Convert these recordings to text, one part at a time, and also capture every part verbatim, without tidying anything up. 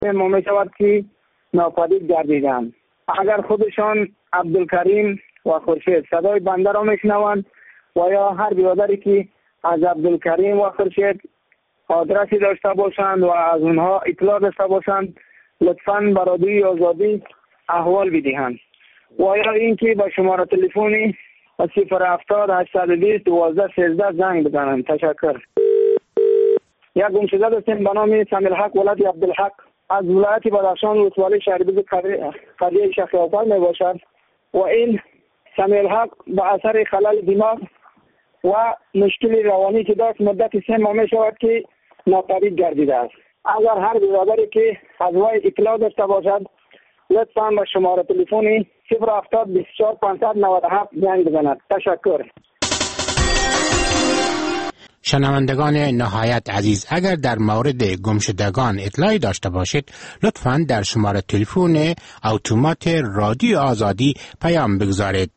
ما می شود که ناپدید گردیدند. اگر خودشان عبدالکریم و خورشید صدای بنده را میشنوند و یا هر برادری که از عبدالکریم و خورشید آدرسی داشته باشند و از اونها اطلاع داشته باشند، لطفاً به رادیوی آزادی احوال بدهند و یا اینکه به شماره تلفنی صفر هفتاد هشتصد و بیست دوازده سیزده زنگ بزنند. تشکر. یک گمشده داشتیم به نام سمیل حق ولد عبدالحق از ولایت بدخشان ولسوالی شهربیز قریه شیخ یعقوب می باشد و این سمیل حق به اثر خلل دماغ و مشکل روانی که داشت مدت سه ماه می شود که ناپدید گردیده است. اگر هر برادری که از وی اطلاع داشته باشد لطفاً به شماره تلفنی صفر هفتاد بیست و چهار پانصد و نود و هفت زنگ بزند. تشکر. شنوندگان نهایت عزیز، اگر در مورد گمشدگان اطلاعی داشته باشید لطفاً در شماره تلفن اتومات رادیو آزادی پیام بگذارید.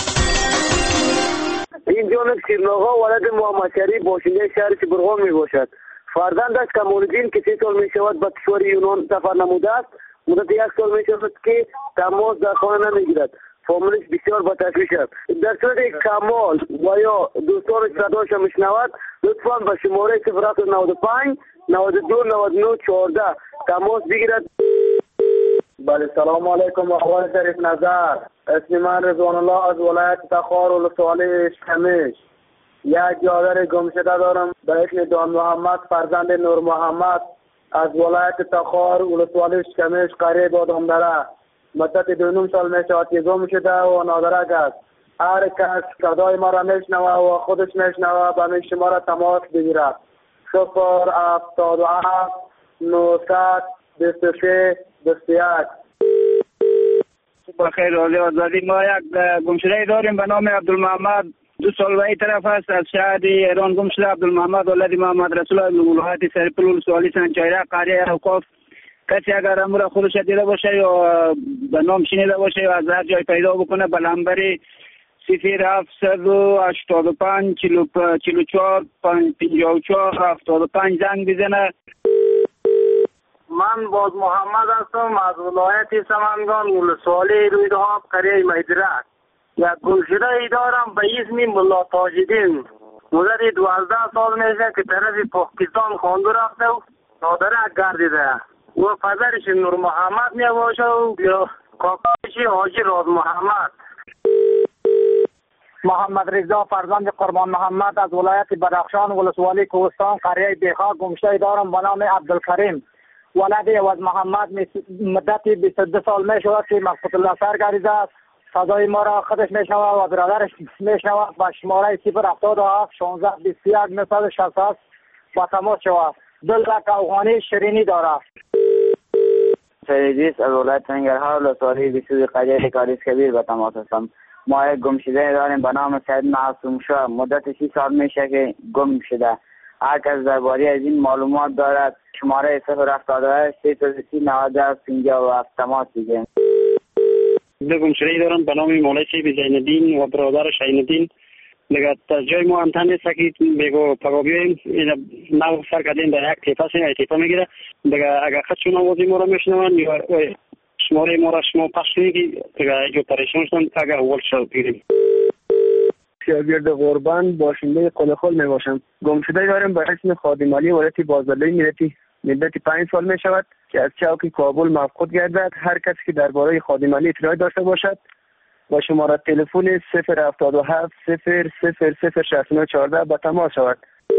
این جانب شیرناغا ولد محمد شریف باشنده شهر شبرغان می باشد. فرزندش کمال‌الدین که سه سال می شود به کشور یونان سفر نموده است. مدت یک سال می شود که تماس در خانه نمیگیرد. فامیلش بسیار با تشویش است. در صورت کمال و یا دوستانش صداش میشنود لطفاً به شماره صفر هفت نود و پنج نود و دو نود و نه چهارده تماس بگیرد. بله، سلام علیکم آقای شریف نظر. اسم من رضوان الله از ولایت تخار ولسوالی شکمش. یک برادر گمشده دارم به اسم دان محمد فرزند نور محمد از ولایت تخار ولسوالی شکمش قریه بادامدره. مدت دو نیم سال می شود که گم شده و نادرک است. هر کس صدای ما را میشنوه و خودش میشنوه به این شماره تماس بگیرد. صفر هفتاد و هفت نهصد بیست و سه بیست و یک. بخیر رادیو آزادی. ما یک گمشده داریم به نام عبدالمحمد، دو سال و ای طرف است، از شهر ایران گم شده. عبدالمحمد ولد محمد رسول الله ولایت سرپل ولسوالی سنجایره قریه اوقاف. کسی اگر امور خودش دیده باشه یا به نام شنیده باشه یا از هر جای پیدا بکنه به نمبر صفر هفتصد و هشتاد و پنج چهل و چهار پنجاه و چهار هفتاد و پنج زنگ بزنه. من باز محمد هستم از ولایت سمنگان ولسوالی رویدهاب قریه میدرک. یک گمشده ای دارم به اسم ملا تاج‌الدین. مدت دوازده سال میشه که طرف پاکستان خواندو رفته و نادرک گردیده و پدرش نور محمد می باشه و یا کاکایش حاجی راز محمد. محمد رضا فرزند قربان محمد از ولایت بدخشان ولسوالی کوهستان قریه بیخا گمشده دارم به نام عبدالکریم ولد عوض محمد. مدت بیست و دو سال می شود که مقصود الله سر گریزه است. صدای ما را خودش می شود و برادرش می شود به شماره صفر هفتاد و هفت شانزده بیست و یک نهصد و شصت است با تماس شود. دلک افغانی شیرینی دارد. سریدیس از ولایت ننگرهار ولسوالی بیسوی قریه کاریس کبیر به تماس هستم. ما یک گمشده داریم به نام سید معصوم شاه. مدت سی سال میشه که گم شده. هر کس درباره از این معلومات دارد شماره صفر هفتاد و هشت سی و سی نود پنجاه و هفت تماس بگیرید. دو گمشده دارم به نام مولای شیخ زینالدین و برادرش عینالدین. دیگه از جای ما امتحان نیست که بگو پگاه بیاییم نو سر کردیم در یک تیپه سیم یک تیپه میگیره. دیگه اگر خودشون آوازی ما را میشنون یا شماره ما را شما پخش کنید دیگه جو پریشان شدن اگر اول شد بگیریم. شاگرد قربان باشنده قلخل می باشم. گمشده داریم به اسم خادم علی ولایت بازدلی میرتی. مدت پنج سال می شود که از چوک کابل مفقود گردد. هر کسی که درباره خادم علی اطلاعی داشته باشد با شماره تلفن صفر هفتاد و هفت صفر صفر صفر شصت و نه چهارده به تماس شود.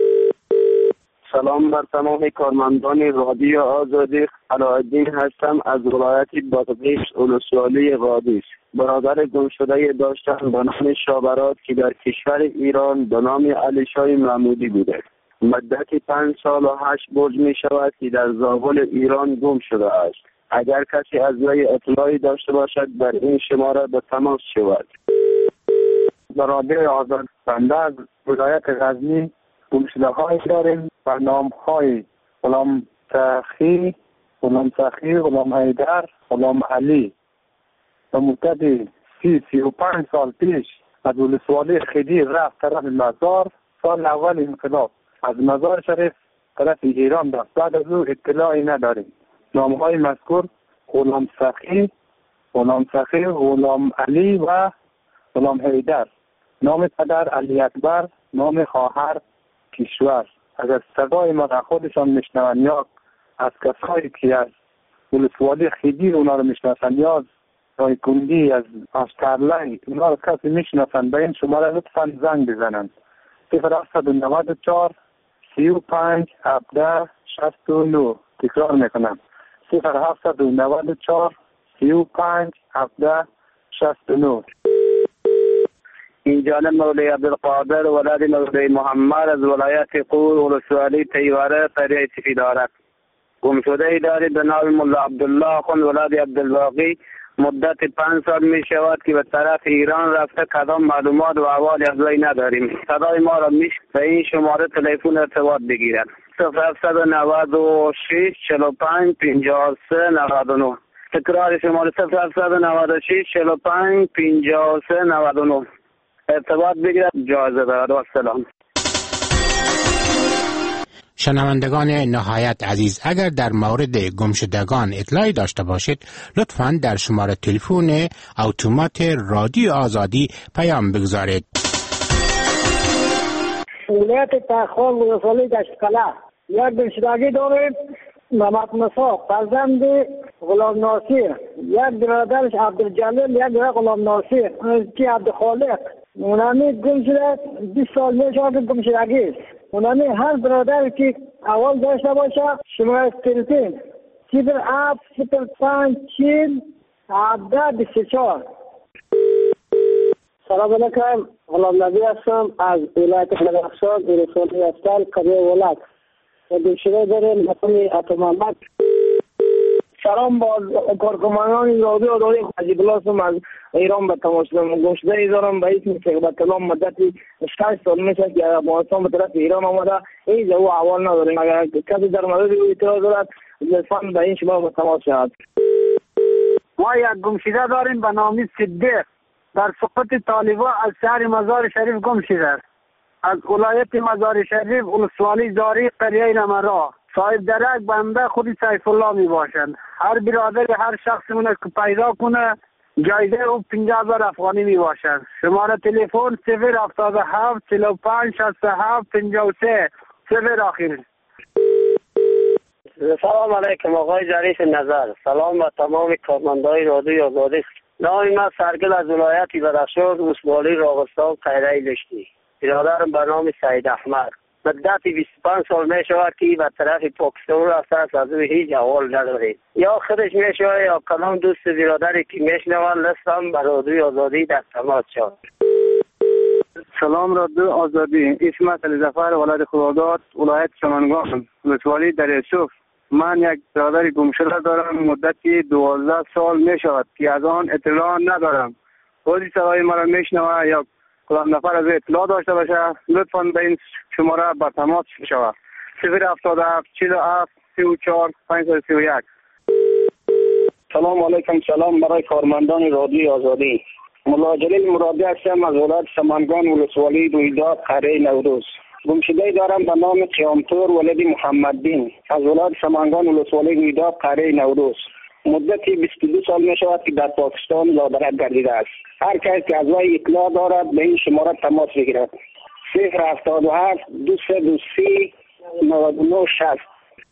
سلام بر تمام کارمندان رادیو آزادی. علاءالدین هستم از ولایت بادغیس ولسوالی قادس. برادر گمشده داشتم به نام شابرات که در کشور ایران به نام علی شاه محمودی بوده. مدت پنج سال و هشت برج می شود که در زابل ایران گم شده است. اگر کسی از وی اطلاعی داشته باشد در این شماره به تماس شود. برادر آزاد بنده از ولایت غزنی گمشده های داریم و نام های غلام سخی، غلام سخی، غلام حیدر، غلام علی. و مدت سی سی و پنج سال پیش از ولسوالی خدیر رفت طرف مزار. سال اول انقلاب از مزار شریف طرف ایران رفت. بعد از او اطلاعی نداریم. نامهای مذکور غلام سخی، غلام سخی، غلام علی و غلام حیدر. نام پدر علی اکبر، نام خواهر کشور. اگر صدای ما را خودشان میشنون یا از کسایی که از ولسوالی خیدیر اونا رو میشناسن یا از رای کندی از آسترلی اونا رو کسی میشناسن به این شماره لطفا زنگ بزنند. صفر هفتصد و نود و چهار سی و پنج هفده شصت و نه. تکرار میکنم صفر هفتصد و نود و چهار سی و پنج هفده شصت و نه. این جانب مولوی عبدالقادر ولد مولوی محمد از ولایت قور ولسوالی تیواره قریه سفیدارک. گم شده ای دارید به نام مولا عبدالله خون ولد عبدالباقی. مدت پنج سال می شود که به طرف ایران رفته، کدام معلومات و احوالی از وی نداریم. صدای ما را میش به این شماره تلفن ارتباط بگیرد. صفر هفتصد و نود و شش چهل و پنج پنجاه و سه نود و نه. تکرار شماره صفر هفتصد و نود و شش چهل و پنج پنجاه و سه نود و نه. ارتباط بگیرد جایزه دارد. و السلام. شنوندگان نهایت عزیز، اگر در مورد گمشدگان اطلاعی داشته باشید لطفاً در شماره تلفن اتومات رادیو آزادی پیام بگذارید. ولایت تخار ولسوالی دشتقلع یک گمشدگی داریم. محمد موسی فرزند غلام ناصر، یک برادرش عبدالجلیل، یک برادر غلام ناصر که عبدالخالق. اونمی گم شده بیست سال میشه که گم شدگی است. اونمی هر برادر که اول داشته باشه شماره تلفن صفر هفت صفر پنج چهل هفده بیست و چهار. سلام علیکم، غلام نبی هستم از ولایت بدخشان، ولسوالی هستم، قریه ولک. گم شده داریم مقام عطا محمد. سلام با کارکنان رادیو آزادی حاجی بلاسم از ایران به تماس گم شده ای دارم به اسم شعبت کلام. مدتی شش سال میشه که افغانستان به طرف ایران آمده. این جو احوال نداریم. اگر کسی در مورد او اطلاع دارد لطفاً به این شما به تماس شود. ما یک گم شده داریم به نام صدیق در سقوط طالبا از شهر مزار شریف گم شده. از ولایت مزار شریف ولسوالی زاری قریه نمرا. صاحب درک بنده خود سیف الله می باشند. هر برادر هر شخص مونه که پیدا کنه جایزه او پنجاه هزار افغانی می باشند. شماره تلفن صفر هفتاد و هفت چهل و پنج شصت و هفت پنجاه و سه صفر آخر. سلام علیکم آقای جریف نظر. سلام و تمام کارمندای رادیو آزادی. نام من سرگل از ولایت بدخشان ولسوالی راغستان قریه لشتی. برادرم به نام سید احمد. مدت بیست و پنج سال می شود که به طرف پاکستان رفته است، از او هیچ احوال ندارید. یا خودش می شود یا کلام دوست برادری که می شنوند لستم به رادیو آزادی در تماس شد. سلام رادیو آزادی. اسمت علی ظفر ولد خداداد ولایت سمنگان ولسوالی در یوسف. من یک برادر گم شده دارم. مدتی دوازده سال می شود که از آن اطلاع ندارم. خودی صدای مرا می شنوه یا کدام نفر از اطلاع داشته باشه لطفاً به این شماره به تماس شود. صفر هفتاد و هفت چهل و هفت سی و چهار پنجصد و سی و یک. سلام علیکم. سلام برای کارمندان رادیو آزادی. مولا جلیل مرادی هستم از ولایت سمنگان ولسوالی رویداد قریه نوروز. گمشده دارم به نام قیامتور ولد محمد دین از ولایت سمنگان ولسوالی رویداد قریه نوروز. مدتی بیست و دو سال می شود که در پاکستان لادرک گردیده است. هر کس که از وی اطلاع دارد به این شماره تماس بگیرد. صفر هفتاد و هفت دو سه دو سی نود و نه شصت.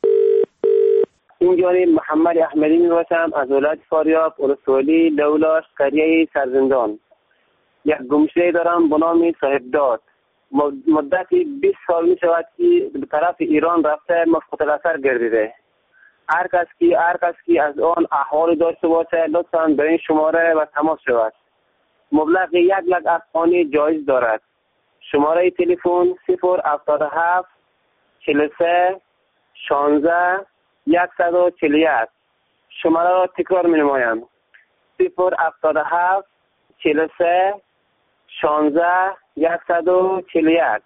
اینجانی محمد احمدی می باشم از ولایت فاریاب ولسوالی دولاش قریه سرزندان. یک گمشده دارم به نام صاحب داد. مدتی بیست سال می شود که به طرف ایران رفته مسقط الاثر گردیده. هر کس کی هر کس کی از آن احوال داشته باشه لطفاً به این شماره و تماس شود. مبلغ یک لک افغانی جایز دارد. شماره تلفن صفر هفتاد و هفت چهل و سه شانزده صد و چهل و یک. شماره را تکرار می نمایم. صفر هفتاد و هفت چهل و سه شانزده صد و چهل و یک.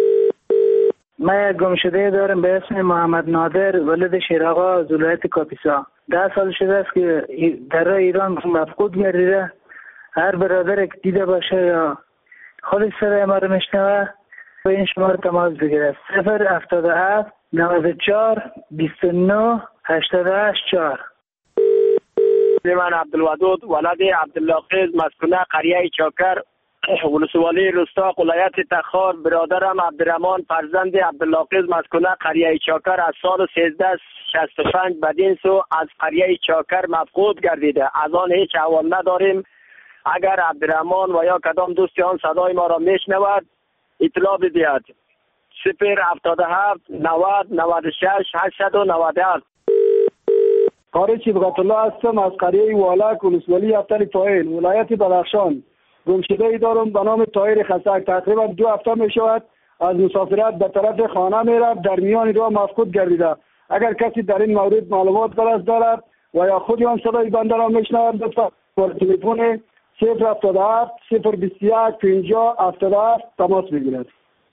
من یک گمشده دارم به اسم محمد نادر ولد شیراغا از ولایت کاپیسا. ده سال شده است که در ایران مفقود گردیده. هر برادر که دیده باشه یا خودش صدای ما رو میشنوه به این شماره تماس بگیره. صفر هفتاد و هفت نود و چهار بیست و نه هشتاد و هشت چهار. من عبدالودود ولد عبداللقیز مسکونه قریه چاکر ولسوالی رستاق ولایت تخار. برادرم عبدالرحمن فرزند عبداللقیز مسکونه قریه چاکر از سال سیزده شصت و پنج بدین سو از قریه چاکر مفقود گردیده. از آن هیچ احوال نداریم. اگر عبدالرحمن و یا کدام دوستی آن صدای ما را میشنود اطلاع بدهد. صفر هفتاد و هفت نود نود و شش هشتصد و نود و هفت. قاری صبغت الله هستم از قریه والک ولسوالی ابطال فاعل ولایت بدخشان. گمشده ای دارم به نام طاهر خسک. تقریبا دو هفته می شود از مسافرت به طرف خانه می رفت، در میان راه مفقود گردیده. اگر کسی در این مورد معلومات غلط دارد و یا خودی هم صدای بنده را میشنود لطفا با تلفن صفر هفتاد و هفت صفر بیست و یک پنجاه هفتاد و هفت تماس بگیرد.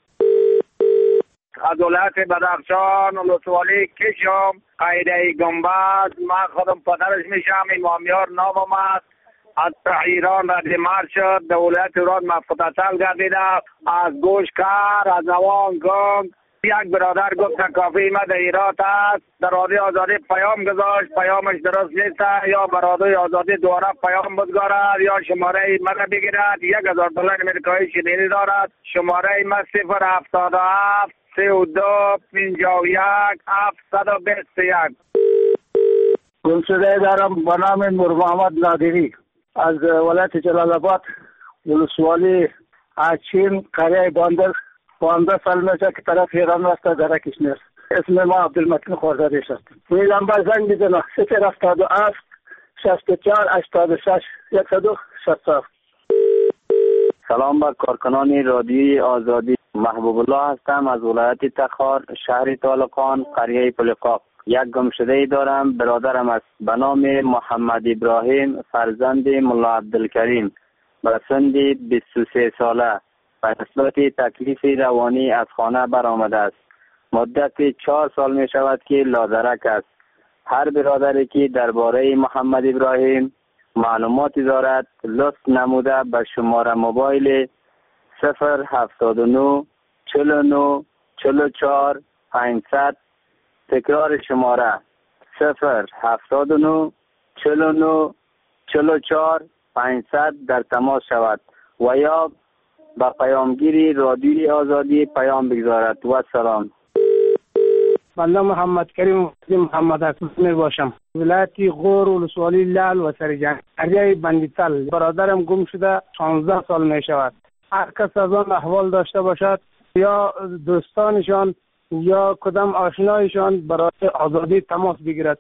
از ولایت بدخشان ولسوالی کشم قریه گنبد. من خودم پدرش میشم. امامیار نامم است. از ایران رد مرد شد. در ولایت ایران مفقود اصل گردیده. از گوشکر از نوان گنگ یک برادر گفت کافی ما در ایران است. در رادیو آزادی پیام گذاشت. پیامش درست نیست. یا برادر آزادی دوباره پیام بگذارد یا شماره من بگیرد. یک هزار دلار امریکایی شنیدی دارد. شماره ما صفر هفتاد و هفت سی و دو پنجاه و یک هفتصد و بیست و یک. گمشده دارم به نام نور محمد نادری از ولایت جلال آباد ولسوالی اچین قریه باندر. پانزده سال میشه که طرف ایران رفته در کشمیر. اسم ما عبدالمتین خورداریش است. میلم بر زنگ میزنه صفر هفتاد و هفت شصت و چهار هشتاد و شش صد و شصت. سلام بر کارکنان رادیوی آزادی. محبوب الله هستم از ولایت تخار شهر طالقان قریه پلقاق. یک گمشده ای دارم. برادرم است به نام محمد ابراهیم فرزند ملا عبدالکریم به سن بیست و سه ساله به نسبت تکلیف روانی از خانه برآمده است. مدت چهار سال می شود که لادرک است. هر برادری که درباره محمد ابراهیم معلوماتی دارد لطف نموده به شماره موبایل صفر هفتاد و نه چهل و نه چهل و چهار پانصد. تکرار شماره صفر هفتاد و نه چهل و نه چهل و چهار پانصد در تماس شود و یا با پیامگیری رادیوی آزادی پیام بگذارد. و سلام. بنده محمد کریم محمد اکبر باشم. ولایت غور ولسوالی لال و سرجان قریه بندیتل. برادرم گم شده شانزده سال می شود. هر کس از آن احوال داشته باشد یا دوستانشان یا کدام آشنایشان برای آزادی تماس بگیرد.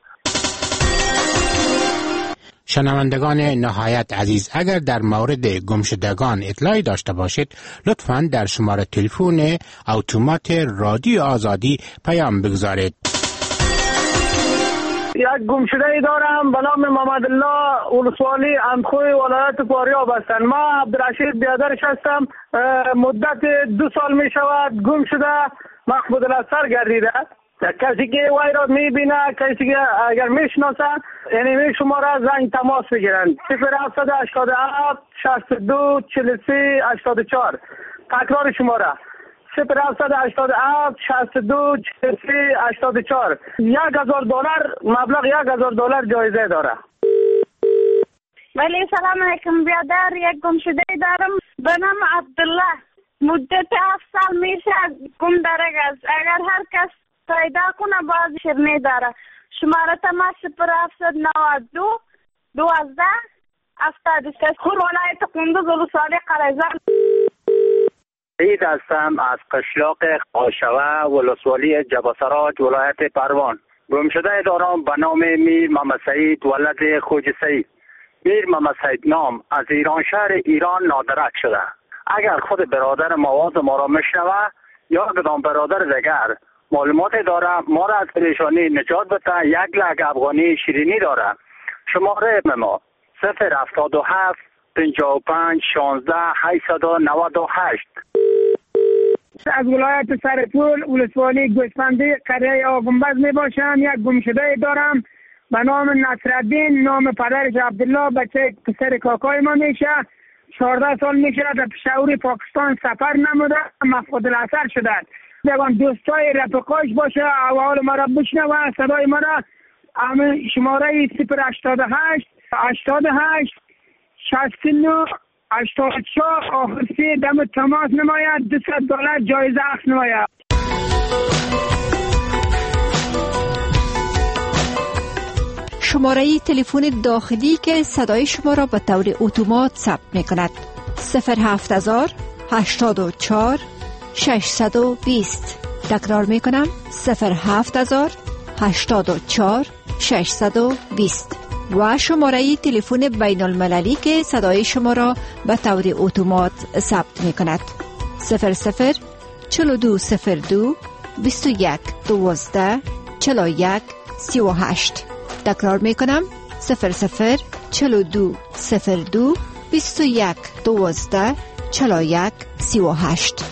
شنوندگان نهایت عزیز، اگر در مورد گمشدگان اطلاعی داشته باشید لطفاً در شماره تلفن اتومات رادیو آزادی پیام بگذارید. یک گمشده ای دارم به نام محمد الله ولسوالی اندخوی ولایت فاریاب هستند. ما عبدالرشید بیادرش هستم. مدت دو سال می شود گم شده مفقود الاثر گردیده. کسی که وای را میبینه، کسی که اگر میشناسن یعنی می شما را زنگ تماس بگیرن. صفر هفتاد هشتاد و هفت شصت و دو چهل و سه هشتاد و چهار. تکرار شماره صفر هفتاد هشتاد و هفت شصت و دو چهل و سه هشتاد و چهار. یک هزار دلار مبلغ یک هزار دلار جایزه داره. ولی سلام علیکم بیادر. یک گمشده دارم به نام عبدالله. مدت هفت سال میشه گم درک است. اگر هر کس پیدا کنه باز شرمی داره. شماره تماس صفر هفتصد و نود و دو دوازده هفتاد و شش. خور ولایت قندوز ولسوالی قره‌زر. سعید هستم از قشلاق قاشوه ولسوالی جباسراج ولایت پروان. گمشده دارم به نام میر محمد سعید ولد خوج سعید. میر محمد سعید نام از ایران شهر ایران نادرک شده. اگر خود برادر مواد ما را میشنوه یا کدام برادر دیگر معلومات داره ما را از پریشانی نجات بده یک لک افغانی شیرینی داره. شماره ما صفر هفتاد و هفت پنجاه و پنج شانزده هشتصد و نود و هشت. از ولایت سرپول ولسوالی گوسفندی قریه آقنبز می باشم. یک گمشده دارم به نام نصرالدین. نام پدرش عبدالله. بچه پسر کاکای ما میشه. چهارده سال میشه در پشاور پاکستان سفر نموده مفقود الاثر شده. دیگان دوستای رفقاش باشه احوال ما را بشنوه صدای ما را همه شماره صفر هشتاد و هشت هشتاد و هشت شصت و نه هشتاد و چهار آخر سه دم تماس نماید. دویست دلار جایزه اخذ نماید. شماره تلفن داخلی که صدای شما را به طور اتومات ثبت می کند صفر هفت هزار هشتاد و چهار ششصد و بیست. تکرار می کنم صفر هفت هزار هشتاد و چهار ششصد و بیست. و شماره تلفن بین المللی که صدای شما را به طور اتومات ثبت می کند صفر صفر چهل و دو صفر دو بیست و یک دوازده چهل و یک سی و هشت. تکرار می کنم صفر صفر چهل و دو صفر دو بیست و یک دوازده چهل و یک سی و هشت.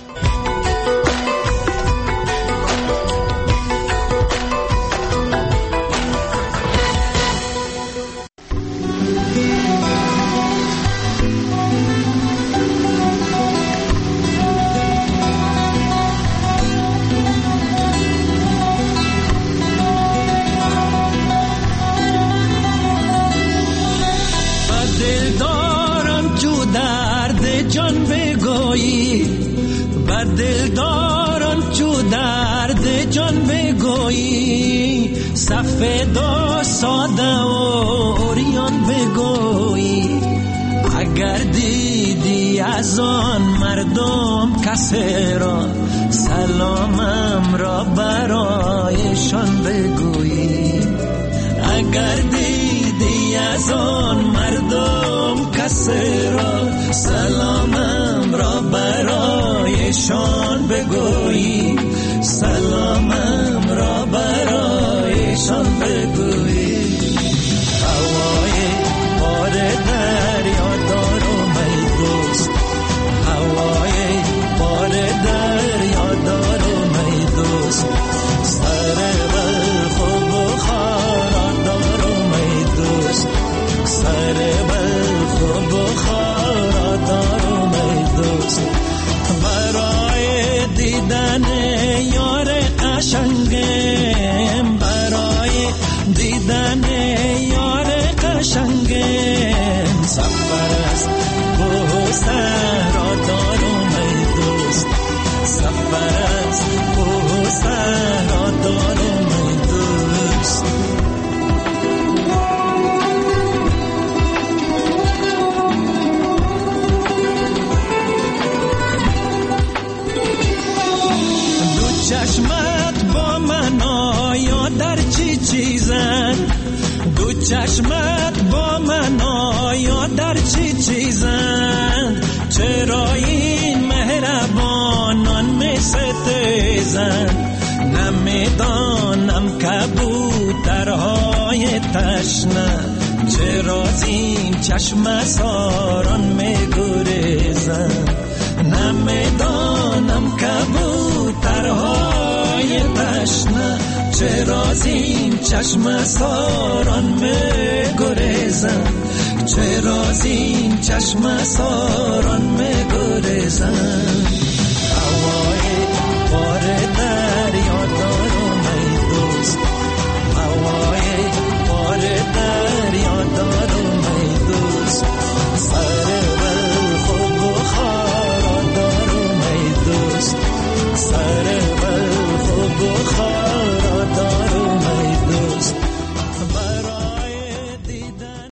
سفید و ساده و اوریان بگویی اگر دیدی از آن مردم کسی را سلامم را برایشان بگویی اگر دیدی از آن مردم کسی را سلامم را برایشان بگویی سلامم را برایشان بگویی هوای بار دریا دارم ای دوست هوای بار دریا دارم ای دوست سر بلخ و بخارا دارم ای دوست سر بلخ و بخارا دارم ای دوست برای دیدن یار قشنگم برای دیدن یار قشنگم سفر است به صحرا دارم ای دوست سفر است به صحرا دارم ای دوست دو چشمت با من آیا در چی چیزن دو چشمت با من آیا در چی چیزن چرا این مهربانان می ستیزن نمیدانم کبوترهای تشنه چرا این چشم ساران می گریزن نمیدانم کبوترهای تشنه چرا این چشم ساران می گریزن چرا این چشم ساران می گریزن